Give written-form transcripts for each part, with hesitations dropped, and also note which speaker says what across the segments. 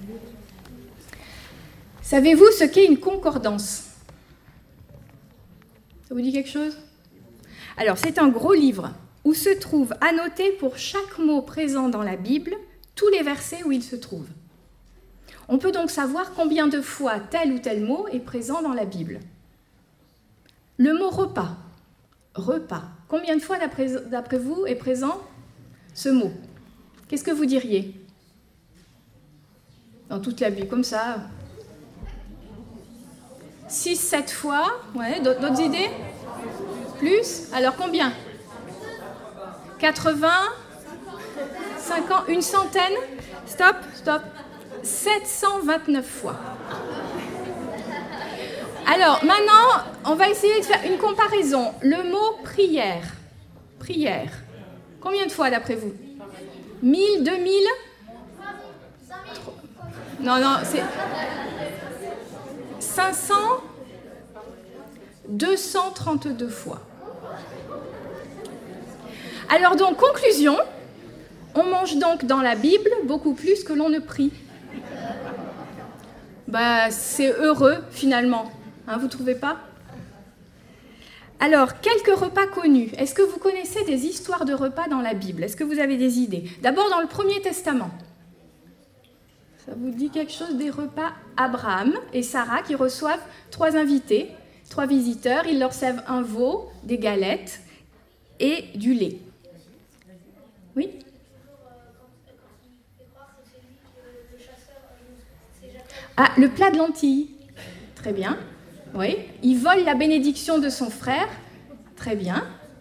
Speaker 1: Savez-vous ce qu'est une concordance? Ça vous dit quelque chose? Alors, c'est un gros livre où se trouve annoté pour chaque mot présent dans la Bible tous les versets où il se trouve. On peut donc savoir combien de fois tel ou tel mot est présent dans la Bible. Le mot repas, repas, combien de fois d'après vous est présent ce mot? Qu'est-ce que vous diriez? Dans toute la Bible, comme ça. 6, 7 fois, ouais, d'autres idées? Plus? Alors combien? 80? 50? Une centaine? Stop. 729 fois. Alors maintenant, on va essayer de faire une comparaison. Le mot prière. Prière. Combien de fois d'après vous? 1000, 2000? Non, c'est 500, 232 fois. Alors donc, conclusion, on mange donc dans la Bible beaucoup plus que l'on ne prie. C'est heureux finalement, hein, vous trouvez pas? Alors, quelques repas connus. Est-ce que vous connaissez des histoires de repas dans la Bible? Est-ce que vous avez des idées? D'abord dans le Premier Testament. Ça vous dit quelque chose des repas? Abraham et Sarah qui reçoivent 3 invités, 3 visiteurs. Ils leur servent un veau, des galettes et du lait. Oui? Ah, le plat de lentilles. Très bien. Oui. Il vole la bénédiction de son frère. Très bien.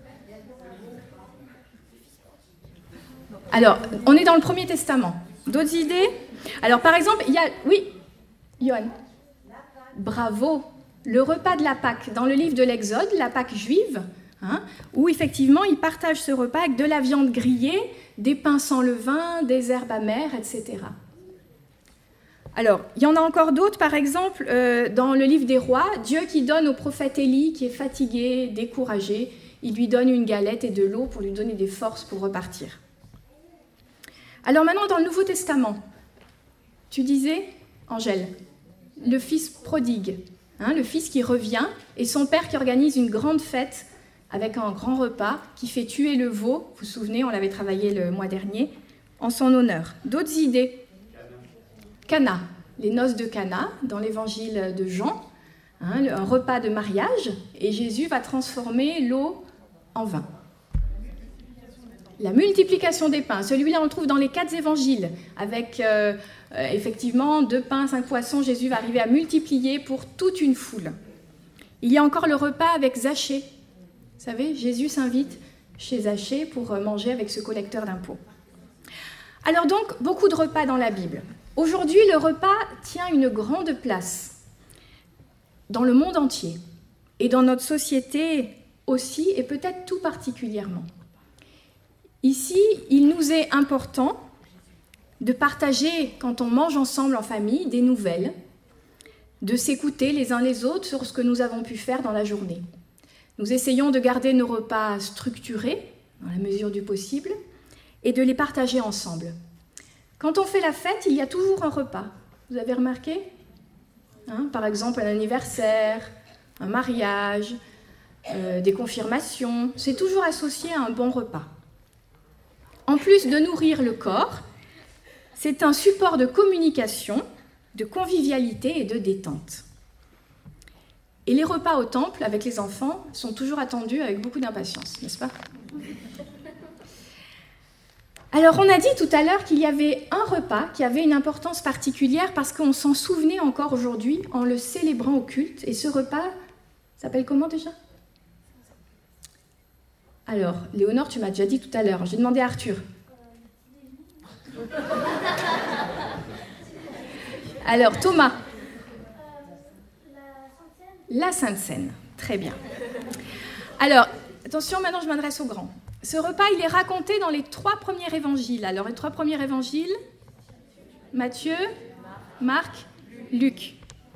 Speaker 1: Alors, on est dans le Premier Testament. D'autres idées? Alors, par exemple, il y a... Oui, Johan. Bravo. Le repas de la Pâque, dans le livre de l'Exode, la Pâque juive, hein, où effectivement, ils partagent ce repas avec de la viande grillée, des pains sans levain, des herbes amères, etc. Alors, il y en a encore d'autres, par exemple, dans le livre des rois, Dieu qui donne au prophète Élie, qui est fatigué, découragé, il lui donne une galette et de l'eau pour lui donner des forces pour repartir. Alors maintenant, dans le Nouveau Testament, tu disais, Angèle, le fils prodigue, hein, le fils qui revient, et son père qui organise une grande fête avec un grand repas, qui fait tuer le veau, vous vous souvenez, on l'avait travaillé le mois dernier, en son honneur. D'autres idées? Cana, les noces de Cana, dans l'évangile de Jean, hein, un repas de mariage, et Jésus va transformer l'eau en vin. La multiplication des pains, celui-là on le trouve dans les 4 évangiles, avec effectivement 2 pains, 5 poissons, Jésus va arriver à multiplier pour toute une foule. Il y a encore le repas avec Zachée. Vous savez, Jésus s'invite chez Zachée pour manger avec ce collecteur d'impôts. Alors donc, beaucoup de repas dans la Bible. Aujourd'hui, le repas tient une grande place dans le monde entier et dans notre société aussi, et peut-être tout particulièrement. Ici, il nous est important de partager, quand on mange ensemble en famille, des nouvelles, de s'écouter les uns les autres sur ce que nous avons pu faire dans la journée. Nous essayons de garder nos repas structurés, dans la mesure du possible, et de les partager ensemble. Quand on fait la fête, il y a toujours un repas. Vous avez remarqué? Hein, par exemple, un anniversaire, un mariage, des confirmations. C'est toujours associé à un bon repas. En plus de nourrir le corps, c'est un support de communication, de convivialité et de détente. Et les repas au temple, avec les enfants, sont toujours attendus avec beaucoup d'impatience, n'est-ce pas? Alors, on a dit tout à l'heure qu'il y avait un repas qui avait une importance particulière parce qu'on s'en souvenait encore aujourd'hui en le célébrant au culte. Et ce repas s'appelle comment déjà? Alors, Léonore, tu m'as déjà dit tout à l'heure. J'ai demandé à Arthur. Alors, Thomas. La Sainte Seine. Très bien. Alors, attention, maintenant je m'adresse aux grands. Ce repas, il est raconté dans les 3 premiers évangiles. Alors, les 3 premiers évangiles, Matthieu, Marc, Luc.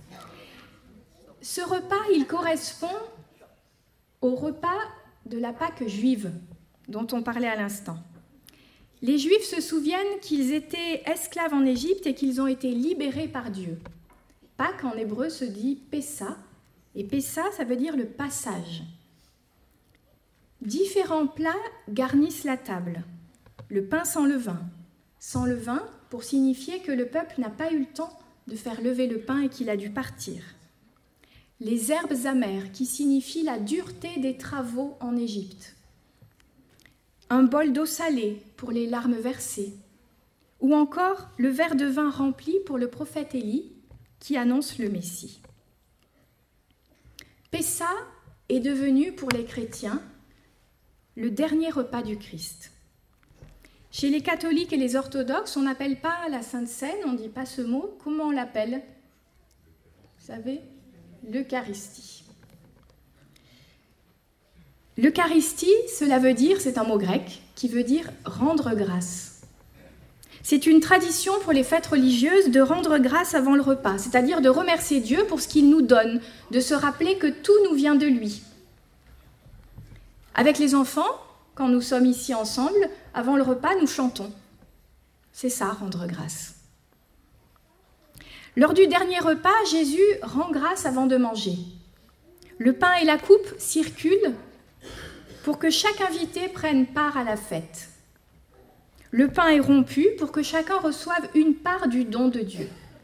Speaker 1: Ce repas, il correspond au repas de la Pâque juive, dont on parlait à l'instant. Les Juifs se souviennent qu'ils étaient esclaves en Égypte et qu'ils ont été libérés par Dieu. Pâques en hébreu se dit Pessa, et Pessa, ça veut dire le passage. Différents plats garnissent la table. Le pain sans levain. Sans levain pour signifier que le peuple n'a pas eu le temps de faire lever le pain et qu'il a dû partir. Les herbes amères qui signifient la dureté des travaux en Égypte. Un bol d'eau salée pour les larmes versées. Ou encore le verre de vin rempli pour le prophète Élie qui annonce le Messie. Pessa est devenu pour les chrétiens le dernier repas du Christ. Chez les catholiques et les orthodoxes, on n'appelle pas la Sainte Seine, on ne dit pas ce mot. Comment on l'appelle? Vous savez? L'Eucharistie. L'Eucharistie, cela veut dire, c'est un mot grec, qui veut dire rendre grâce. C'est une tradition pour les fêtes religieuses de rendre grâce avant le repas, c'est-à-dire de remercier Dieu pour ce qu'il nous donne, de se rappeler que tout nous vient de lui. Avec les enfants, quand nous sommes ici ensemble, avant le repas, nous chantons. C'est ça, rendre grâce. Lors du dernier repas, Jésus rend grâce avant de manger. Le pain et la coupe circulent pour que chaque invité prenne part à la fête. Le pain est rompu pour que chacun reçoive une part du don de Dieu.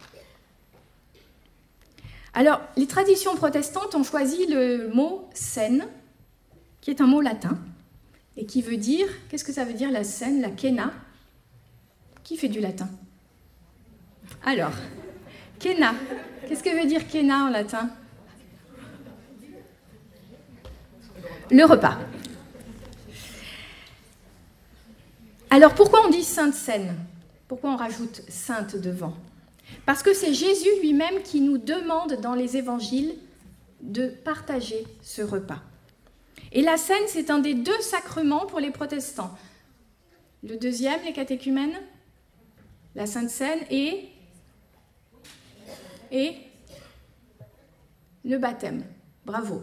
Speaker 1: Alors, les traditions protestantes ont choisi le mot « scène », qui est un mot latin, et qui veut dire, qu'est-ce que ça veut dire la scène, la kena? Qui fait du latin? Alors, kena, qu'est-ce que veut dire kena en latin? Le repas. Alors pourquoi on dit Sainte Seine? Pourquoi on rajoute Sainte devant? Parce que c'est Jésus lui-même qui nous demande dans les évangiles de partager ce repas. Et la Seine, c'est un des deux sacrements pour les protestants. Le deuxième, les catéchumènes, la Sainte Seine et le baptême. Bravo.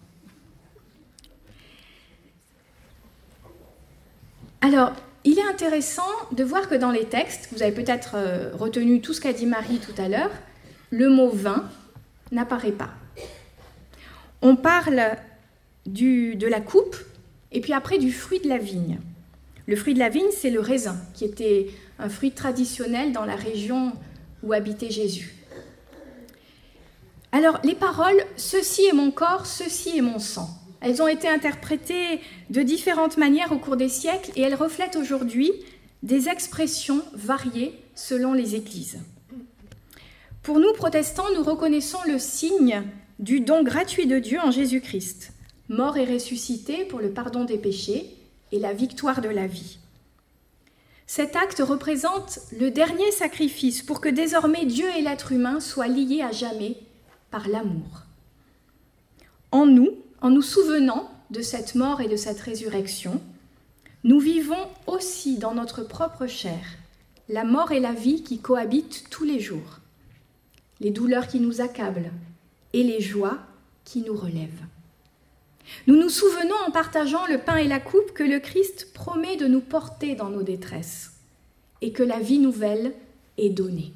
Speaker 1: Alors, il est intéressant de voir que dans les textes, vous avez peut-être retenu tout ce qu'a dit Marie tout à l'heure, le mot vin n'apparaît pas. On parle de la coupe et puis après du fruit de la vigne. Le fruit de la vigne, c'est le raisin, qui était un fruit traditionnel dans la région où habitait Jésus. Alors, les paroles « ceci est mon corps, ceci est mon sang », elles ont été interprétées de différentes manières au cours des siècles et elles reflètent aujourd'hui des expressions variées selon les églises. Pour nous, protestants, nous reconnaissons le signe du don gratuit de Dieu en Jésus-Christ, mort et ressuscité pour le pardon des péchés et la victoire de la vie. Cet acte représente le dernier sacrifice pour que désormais Dieu et l'être humain soient liés à jamais par l'amour. En nous souvenant de cette mort et de cette résurrection, nous vivons aussi dans notre propre chair la mort et la vie qui cohabitent tous les jours, les douleurs qui nous accablent et les joies qui nous relèvent. Nous nous souvenons en partageant le pain et la coupe que le Christ promet de nous porter dans nos détresses et que la vie nouvelle est donnée.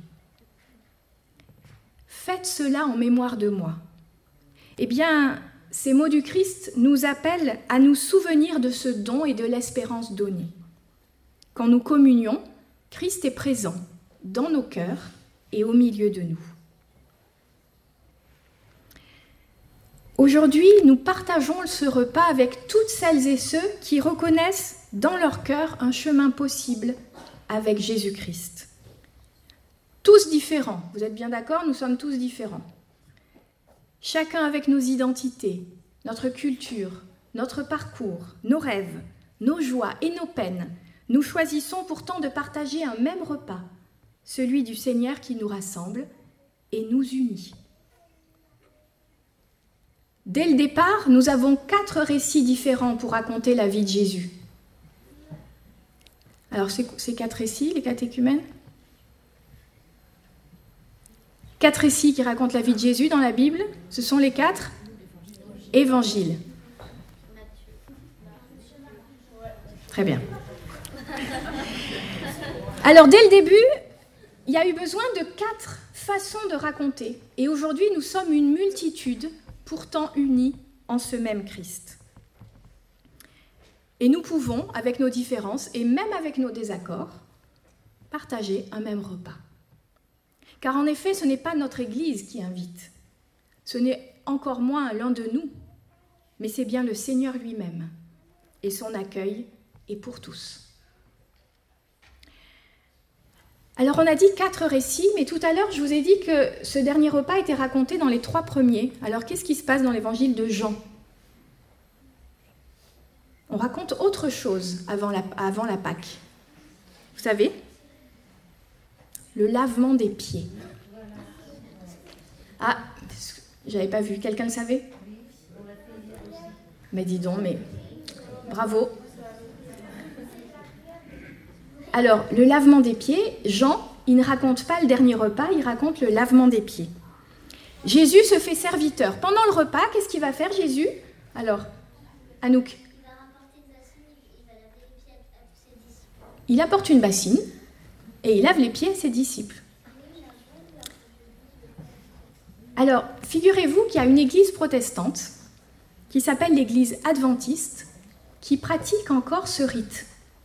Speaker 1: Faites cela en mémoire de moi. Eh bien, ces mots du Christ nous appellent à nous souvenir de ce don et de l'espérance donnée. Quand nous communions, Christ est présent dans nos cœurs et au milieu de nous. Aujourd'hui, nous partageons ce repas avec toutes celles et ceux qui reconnaissent dans leur cœur un chemin possible avec Jésus-Christ. Tous différents, vous êtes bien d'accord? Nous sommes tous différents. Chacun avec nos identités, notre culture, notre parcours, nos rêves, nos joies et nos peines, nous choisissons pourtant de partager un même repas, celui du Seigneur qui nous rassemble et nous unit. Dès le départ, nous avons 4 récits différents pour raconter la vie de Jésus. Alors, ces 4 récits, les catéchumènes? 4 récits qui racontent la vie de Jésus dans la Bible, ce sont les 4 évangiles. Très bien. Alors, dès le début, il y a eu besoin de 4 façons de raconter. Et aujourd'hui, nous sommes une multitude, pourtant unis en ce même Christ. Et nous pouvons, avec nos différences et même avec nos désaccords, partager un même repas. Car en effet, ce n'est pas notre Église qui invite. Ce n'est encore moins l'un de nous, mais c'est bien le Seigneur lui-même. Et son accueil est pour tous. Alors on a dit 4 récits, mais tout à l'heure je vous ai dit que ce dernier repas était raconté dans les 3 premiers. Alors qu'est-ce qui se passe dans l'évangile de Jean ? On raconte autre chose avant la Pâque. Vous savez ? Le lavement des pieds. Ah, j'avais pas vu. Quelqu'un le savait ? Mais dis donc, mais bravo. Alors, le lavement des pieds, Jean, il ne raconte pas le dernier repas, il raconte le lavement des pieds. Jésus se fait serviteur. Pendant le repas, qu'est-ce qu'il va faire, Jésus ? Alors, Anouk. Il apporte une bassine et il lave les pieds à ses disciples. Alors, figurez-vous qu'il y a une église protestante qui s'appelle l'église adventiste qui pratique encore ce rite.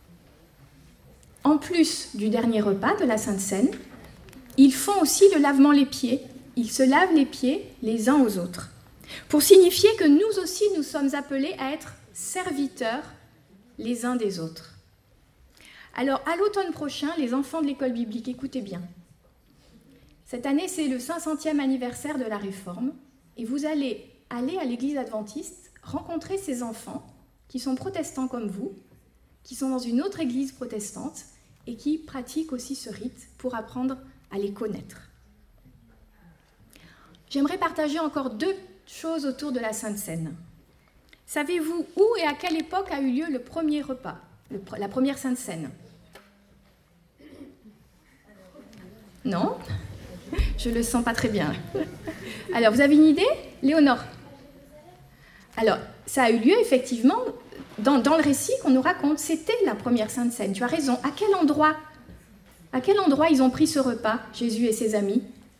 Speaker 1: En plus du dernier repas de la Sainte Seine, ils font aussi le lavement des pieds. Ils se lavent les pieds les uns aux autres, pour signifier que nous aussi, nous sommes appelés à être serviteurs les uns des autres. Alors, à l'automne prochain, les enfants de l'école biblique, écoutez bien. Cette année, c'est le 500e anniversaire de la Réforme, et vous allez aller à l'église adventiste, rencontrer ces enfants qui sont protestants comme vous, qui sont dans une autre église protestante, et qui pratiquent aussi ce rite pour apprendre à les connaître. J'aimerais partager encore 2 choses autour de la Sainte Seine. Savez-vous où et à quelle époque a eu lieu le premier repas, la première Sainte Seine ? Non ? Je ne le sens pas très bien. Alors, vous avez une idée, Léonore ? Alors, ça a eu lieu effectivement dans le récit qu'on nous raconte. C'était la première Sainte Seine. Tu as raison. À quel endroit ils ont pris ce repas, Jésus et ses amis ?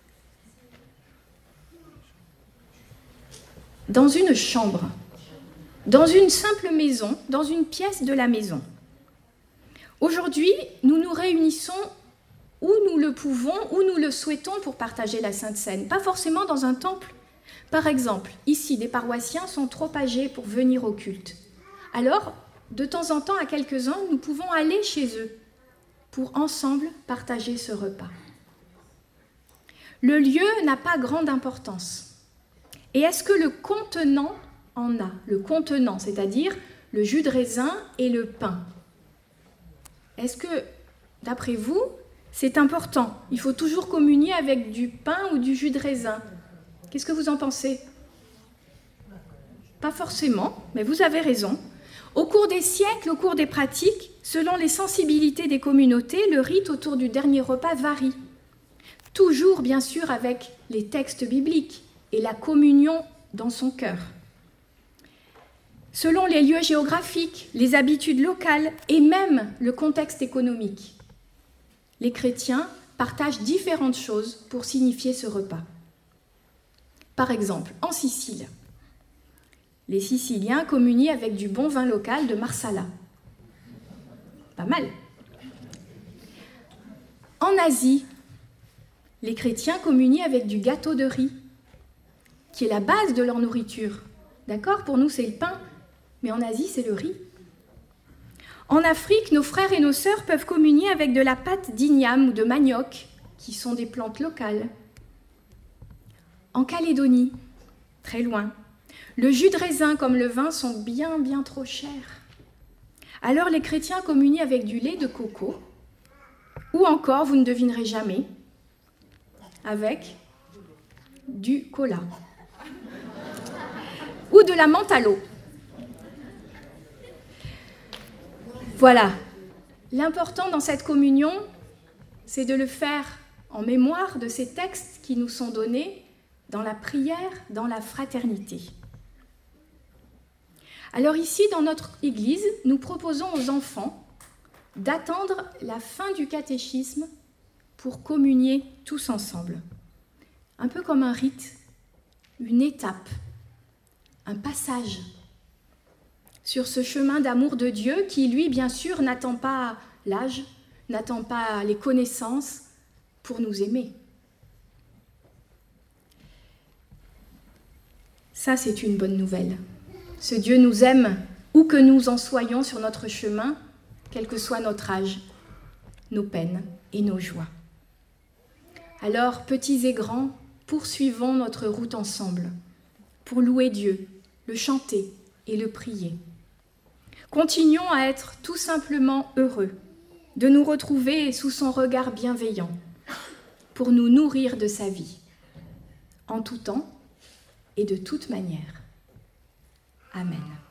Speaker 1: Dans une chambre, dans une simple maison, dans une pièce de la maison. Aujourd'hui, nous nous réunissons où nous le pouvons, où nous le souhaitons pour partager la Sainte Seine. Pas forcément dans un temple. Par exemple, ici, des paroissiens sont trop âgés pour venir au culte. Alors, de temps en temps, à quelques-uns, nous pouvons aller chez eux pour ensemble partager ce repas. Le lieu n'a pas grande importance. Et est-ce que le contenant en a ? Le contenant, c'est-à-dire le jus de raisin et le pain. Est-ce que, d'après vous, c'est important ? Il faut toujours communier avec du pain ou du jus de raisin. Qu'est-ce que vous en pensez ? Pas forcément, mais vous avez raison. Au cours des siècles, au cours des pratiques, selon les sensibilités des communautés, le rite autour du dernier repas varie. Toujours, bien sûr, avec les textes bibliques et la communion dans son cœur. Selon les lieux géographiques, les habitudes locales et même le contexte économique, les chrétiens partagent différentes choses pour signifier ce repas. Par exemple, en Sicile, les Siciliens communient avec du bon vin local de Marsala. Pas mal. En Asie, les chrétiens communient avec du gâteau de riz, qui est la base de leur nourriture. D'accord ? Pour nous, c'est le pain, mais en Asie, c'est le riz. En Afrique, nos frères et nos sœurs peuvent communier avec de la pâte d'igname ou de manioc, qui sont des plantes locales. En Calédonie, très loin, le jus de raisin comme le vin sont bien trop chers. Alors les chrétiens communient avec du lait de coco, ou encore, vous ne devinerez jamais, avec du cola. Ou de la menthe à l'eau. Voilà. L'important dans cette communion, c'est de le faire en mémoire de ces textes qui nous sont donnés dans la prière, dans la fraternité. Alors ici, dans notre Église, nous proposons aux enfants d'attendre la fin du catéchisme pour communier tous ensemble. Un peu comme un rite, une étape, un passage sur ce chemin d'amour de Dieu qui, lui, bien sûr, n'attend pas l'âge, n'attend pas les connaissances pour nous aimer. Ça, c'est une bonne nouvelle. Ce Dieu nous aime où que nous en soyons sur notre chemin, quel que soit notre âge, nos peines et nos joies. Alors, petits et grands, poursuivons notre route ensemble pour louer Dieu, le chanter et le prier. Continuons à être tout simplement heureux de nous retrouver sous son regard bienveillant pour nous nourrir de sa vie, en tout temps et de toute manière. Amen.